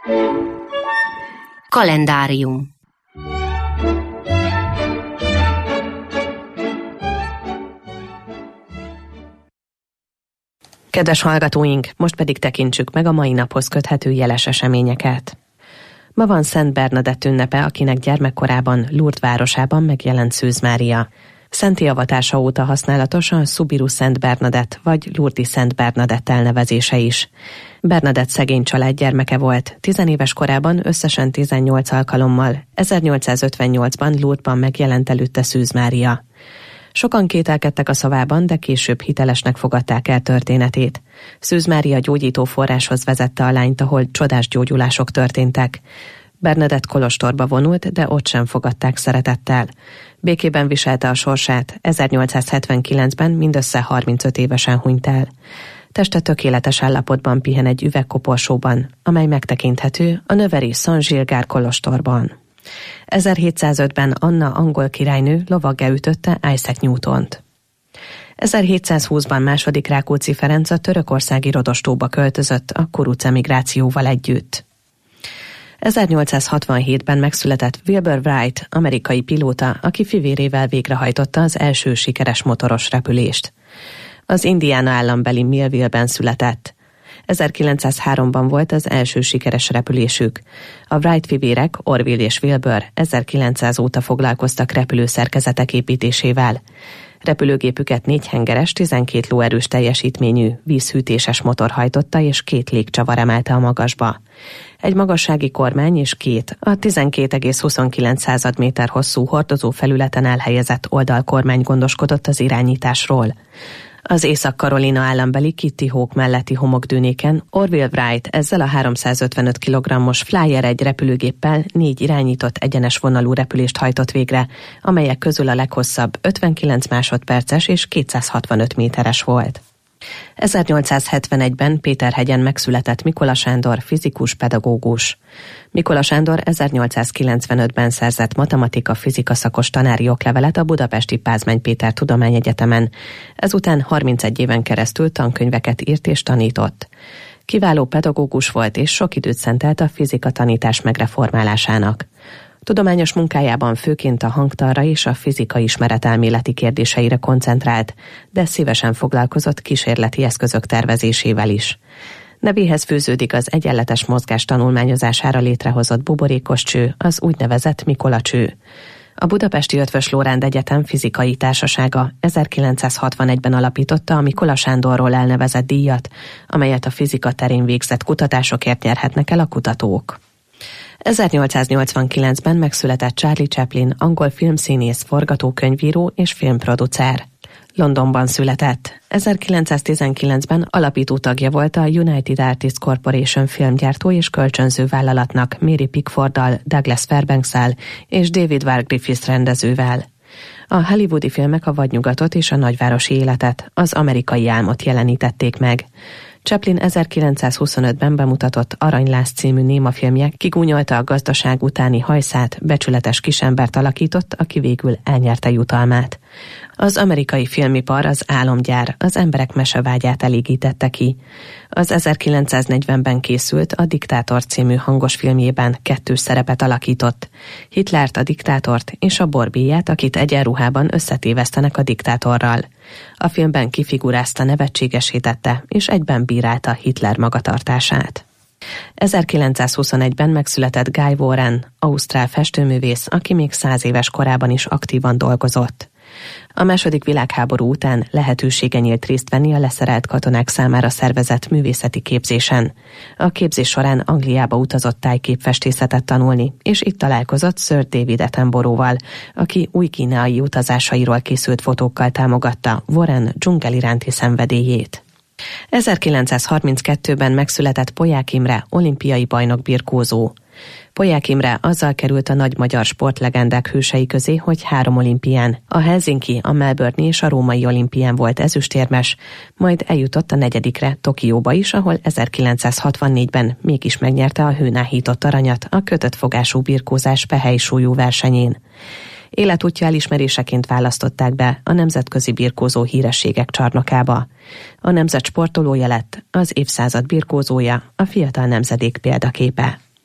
Kalendárium. Kedves hallgatóink, most pedig tekintsük meg a mai naphoz köthető jeles eseményeket. Ma van Szent Bernadett ünnepe, akinek gyermekkorában Lourdes városában megjelent Szűz Mária. Szenti avatása óta használatos a Subiru Szent Bernadett vagy Lourdes Szent Bernadett elnevezése is. Bernadett szegény család gyermeke volt, tizenéves korában összesen tizennyolc alkalommal, ezernyolcszázötvennyolcban Lourdesban megjelent előtte Szűz Mária. Sokan kételkedtek a szavában, de később hitelesnek fogadták el történetét. Szűz Mária gyógyító forráshoz vezette a lányt, ahol csodás gyógyulások történtek. Bernadett kolostorba vonult, de ott sem fogadták szeretettel. Békében viselte a sorsát, ezernyolcszázhetvenkilencben mindössze harmincöt évesen hunyt el. Teste tökéletes állapotban pihen egy üvegkoporsóban, amely megtekinthető a növeri Saint-Gilgard kolostorban. ezerhétszázötben Anna angol királynő lovaggá ütötte Isaac Newtont. ezerhétszázhúszban második Rákóczi Ferenc a törökországi Rodostóba költözött a kuruc emigrációval együtt. ezernyolcszázhatvanhétben megszületett Wilbur Wright, amerikai pilóta, aki fivérével végrehajtotta az első sikeres motoros repülést. Az Indiana állambeli Millville-ben született. ezerkilencszázháromban volt az első sikeres repülésük. A Wright fivérek, Orville és Wilbur ezerkilencszáz óta foglalkoztak repülőszerkezetek építésével. Repülőgépüket négy hengeres, tizenkét lóerős teljesítményű, vízhűtéses motor hajtotta és két légcsavar emelte a magasba. Egy magassági kormány és két, a tizenkét egész huszonkilenc méter hosszú hordozó felületen elhelyezett oldalkormány gondoskodott az irányításról. Az Észak-Carolina állambeli Kitty Hawk melletti homokdűnéken Orville Wright ezzel a háromszázötvenöt kilogrammos Flyer egy repülőgéppel négy irányított egyenes vonalú repülést hajtott végre, amelyek közül a leghosszabb ötvenkilenc másodperces és kétszázhatvanöt méteres volt. ezernyolcszázhetvenegyben Péterhegyen megszületett Mikola Sándor, fizikus pedagógus. Mikola Sándor ezernyolcszázkilencvenötben szerzett matematika-fizika szakos tanári oklevelet a budapesti Pázmány Péter Tudományegyetemen. Ezután harmincegy éven keresztül tankönyveket írt és tanított. Kiváló pedagógus volt és sok időt szentelt a fizika tanítás megreformálásának. Tudományos munkájában főként a hangtanra és a fizika ismeretelméleti kérdéseire koncentrált, de szívesen foglalkozott kísérleti eszközök tervezésével is. Nevéhez fűződik az egyenletes mozgás tanulmányozására létrehozott buborékos cső, az úgynevezett Mikola cső. A Budapesti Eötvös Loránd Egyetem fizikai társasága ezerkilencszázhatvanegyben alapította a Mikola Sándorról elnevezett díjat, amelyet a fizika terén végzett kutatásokért nyerhetnek el a kutatók. ezernyolcszáznyolcvankilencben megszületett Charlie Chaplin, angol filmszínész, forgatókönyvíró és filmproducer. Londonban született. ezerkilencszáztizenkilencben alapító tagja volt a United Artists Corporation filmgyártó és kölcsönző vállalatnak Mary Pickforddal, Douglas Fairbanks-szal és David Warr Griffiths rendezővel. A hollywoodi filmek a vadnyugatot és a nagyvárosi életet, az amerikai álmot jelenítették meg. Chaplin ezerkilencszázhuszonötben bemutatott Aranyláz című némafilmje kigúnyolta a gazdaság utáni hajszát, becsületes kisembert alakított, aki végül elnyerte jutalmát. Az amerikai filmipar, az álomgyár, az emberek mesevágyát elégítette ki. Az ezerkilencszáznegyvenben készült a Diktátor című hangos filmjében kettős szerepet alakított. Hitlert, a diktátort és a Borbélyát, akit egyenruhában összetévesztenek a diktátorral. A filmben kifigurázta, nevetségesítette és egyben bírálta Hitler magatartását. ezerkilencszázhuszonegyben megszületett Guy Warren, ausztrál festőművész, aki még száz éves korában is aktívan dolgozott. A második világháború után lehetősége nyílt részt venni a leszerelt katonák számára szervezett művészeti képzésen. A képzés során Angliába utazott tájképfestészetet tanulni, és itt találkozott Sir David Attenborough-val, aki új-guineai utazásairól készült fotókkal támogatta Warren dzsungel iránti szenvedélyét. ezerkilencszázharminckettőben megszületett Polyák Imre, olimpiai bajnok birkózó. Polyák Imre azzal került a nagy magyar sportlegendák hősei közé, hogy három olimpián, a Helsinki, a Melbourne és a római olimpián volt ezüstérmes, majd eljutott a negyedikre, Tokióba is, ahol ezerkilencszázhatvannégyben mégis megnyerte a hőnáhított aranyat a kötött fogású birkózás pehely súlyú versenyén. Életútja elismeréseként választották be a nemzetközi birkózó hírességek csarnokába. A nemzet sportolója lett, az évszázad birkózója, a fiatal nemzedék példaképe.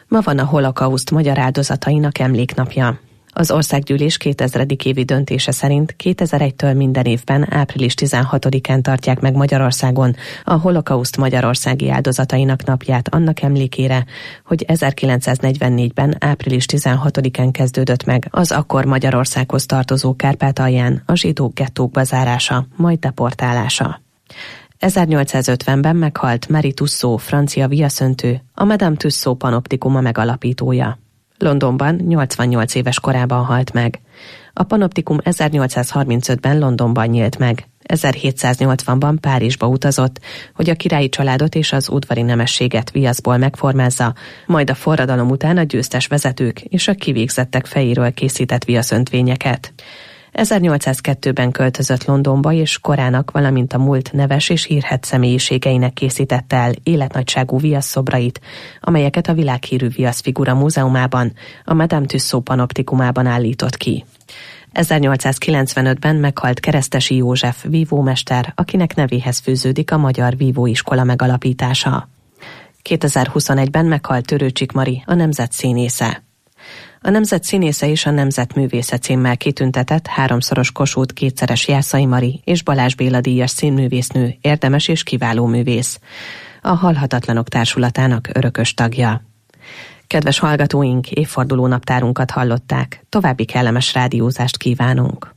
Ma van a holokauszt magyar áldozatainak emléknapja. Az országgyűlés kétezredik évi döntése szerint kétezer-egytől minden évben április tizenhatodikán tartják meg Magyarországon a holokauszt magyarországi áldozatainak napját annak emlékére, hogy ezerkilencszáznegyvennégyben április tizenhatodikán kezdődött meg az akkor Magyarországhoz tartozó Kárpátalján a zsidók gettókba zárása, majd deportálása. ezernyolcszázötvenben meghalt Marie Tussaud, francia viaszöntő, a Madame Tussaud panoptikuma megalapítója. Londonban nyolcvannyolc éves korában halt meg. A panoptikum ezernyolcszázharmincötben Londonban nyílt meg. ezerhétszáznyolcvanban Párizsba utazott, hogy a királyi családot és az udvari nemességet viaszból megformázza, majd a forradalom után a győztes vezetők és a kivégzettek fejéről készített viaszöntvényeket. ezernyolcszázkettőben költözött Londonba, és korának, valamint a múlt neves és hírhedt személyiségeinek készítette el életnagyságú viaszszobrait, amelyeket a világhírű viaszfigura múzeumában, a Madame Tussaud panoptikumában állított ki. ezernyolcszázkilencvenötben meghalt Keresztesi József vívómester, akinek nevéhez fűződik a Magyar Vívóiskola megalapítása. kétezer-huszonegyben meghalt Törőcsik Mari, a nemzet színésze. A nemzet színésze és a nemzet művésze címmel kitüntetett háromszoros Kossuth, kétszeres Jászai Mari és Balázs Béla díjas színművésznő, érdemes és kiváló művész. A Halhatatlanok Társulatának örökös tagja. Kedves hallgatóink, évforduló naptárunkat hallották. További kellemes rádiózást kívánunk.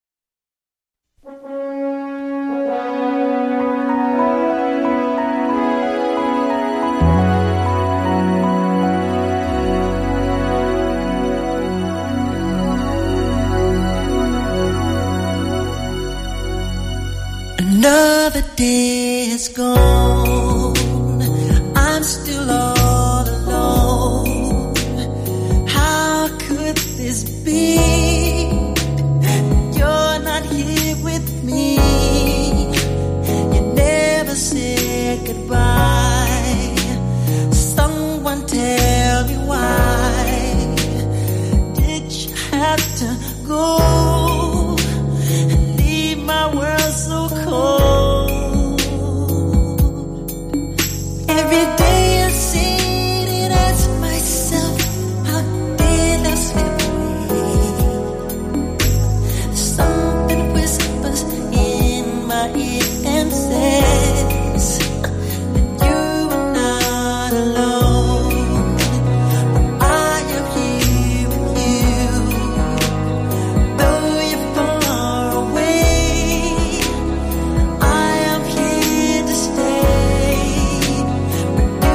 Another day is gone, I'm still all alone. How could this be? You're not here with me. You never said goodbye. Someone tell me why did you have to go and leave my world so cold? Every day I sit and ask myself, how did I slip away? Something whispers in my ear and says that you are not alone. I am here with you, though you're far away. I am here to stay.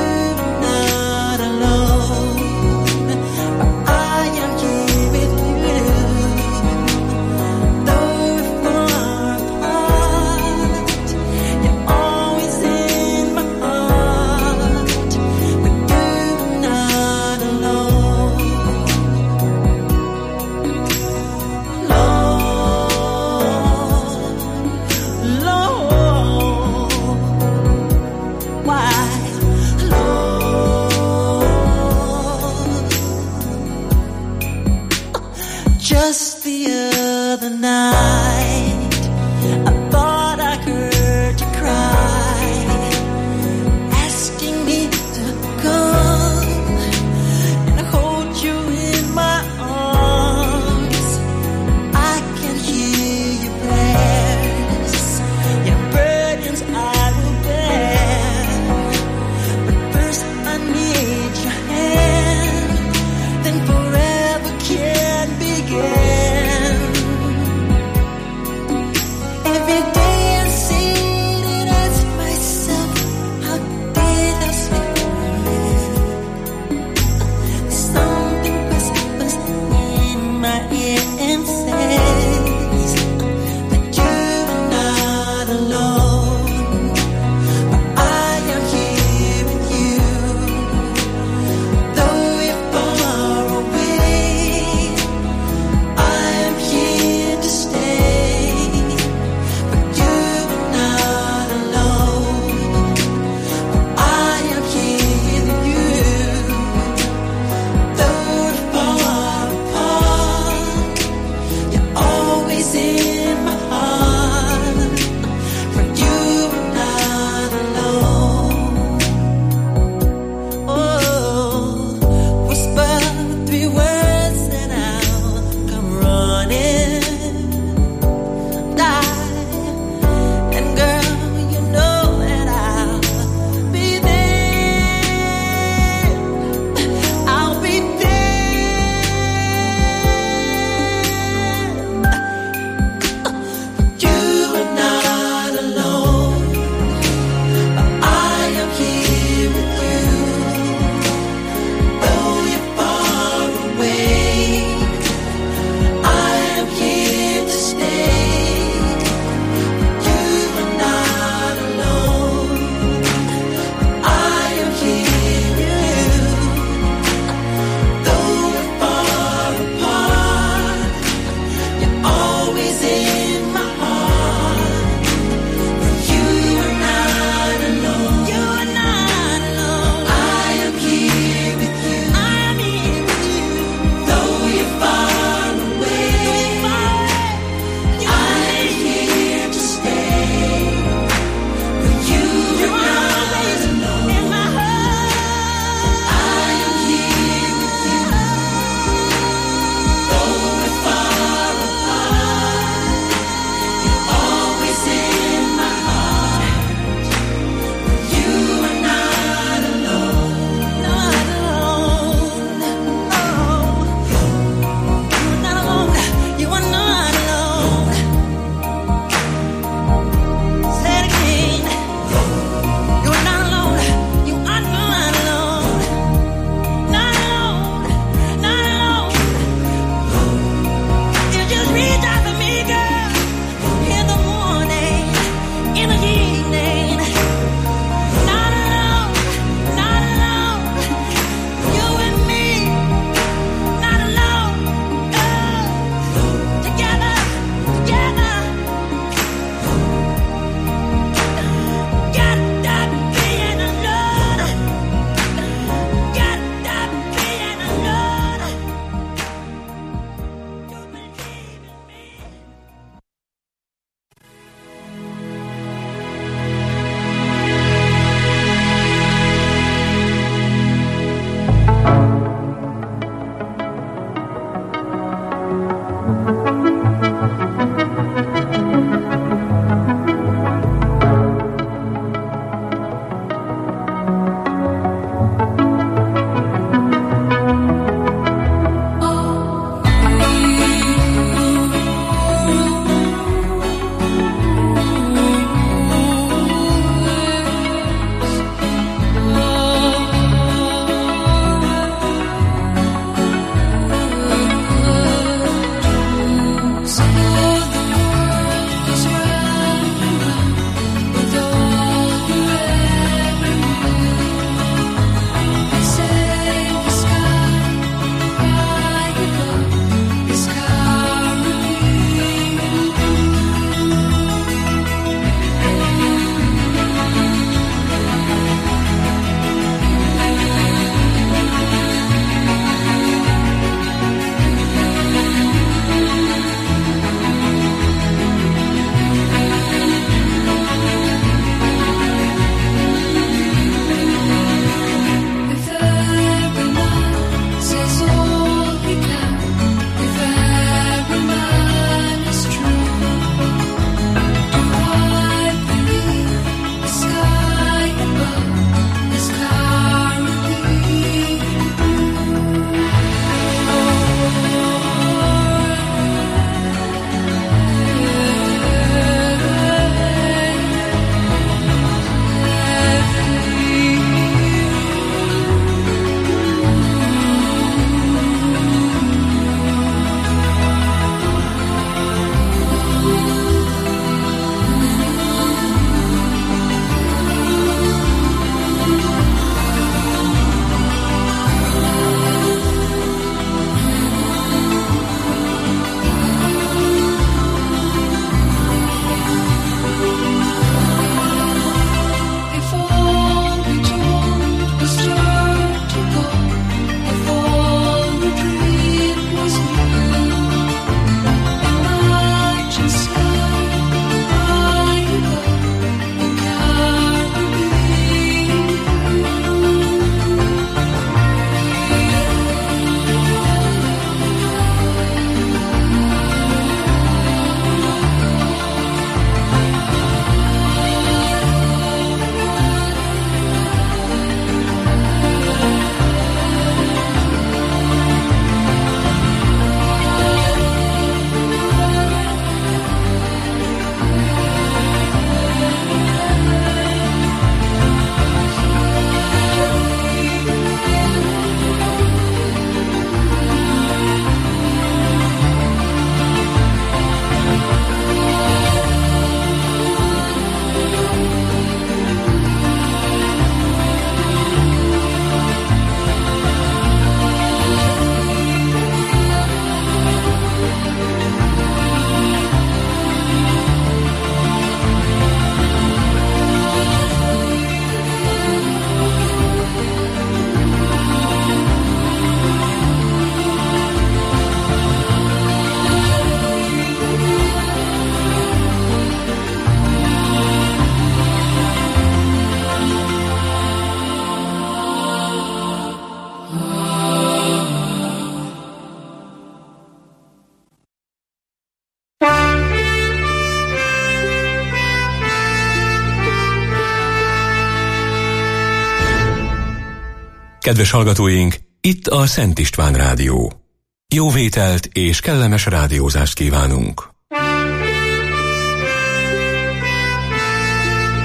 Kedves hallgatóink, itt a Szent István Rádió. Jó vételt és kellemes rádiózást kívánunk!